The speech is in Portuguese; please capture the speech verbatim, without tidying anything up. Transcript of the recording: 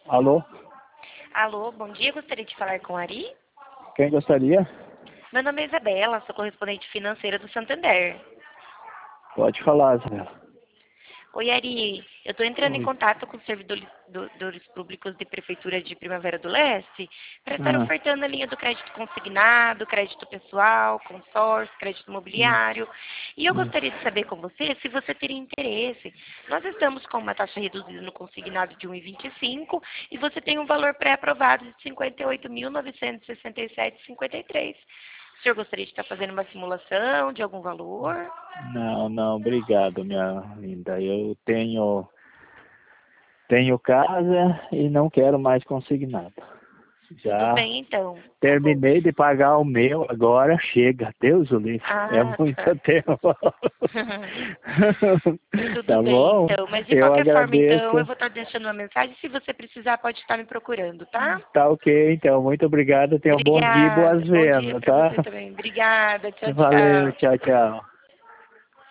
Alô? Alô, bom dia. Gostaria de falar com a Ari. Quem gostaria? Meu nome é Isabela, sou correspondente financeira do Santander. Pode falar, Isabela. Oi, Ari. Eu estou entrando em Oi. contato com os servidores do- dos públicos de Prefeitura de Primavera do Leste para estar Ah, ofertando a linha do crédito consignado, crédito pessoal, consórcio, crédito hum, imobiliário. E eu hum. gostaria de saber com você se você teria interesse. Nós estamos com uma taxa reduzida no consignado de um vírgula vinte e cinco e você tem um valor pré-aprovado de cinquenta e oito mil novecentos e sessenta e sete vírgula cinquenta e três. O senhor gostaria de estar fazendo uma simulação de algum valor? Não, não, obrigado, minha linda. Eu tenho, tenho casa e não quero mais consignado. Tudo Já bem, então. Tá bom. terminei de pagar o meu, agora chega. Deus o livre. É Ah, muito tá. tempo. Tudo Tá bem, bom? então. Mas de Eu qualquer forma, então, eu agradeço. vou estar deixando uma mensagem. Se você precisar, pode estar me procurando, tá? Tá ok, então. Muito obrigado. Tenha um bom dia e boas Obrigada. Bom dia vendas, para tá? você também. Obrigada. Tchau, Valeu, tchau. tchau, tchau.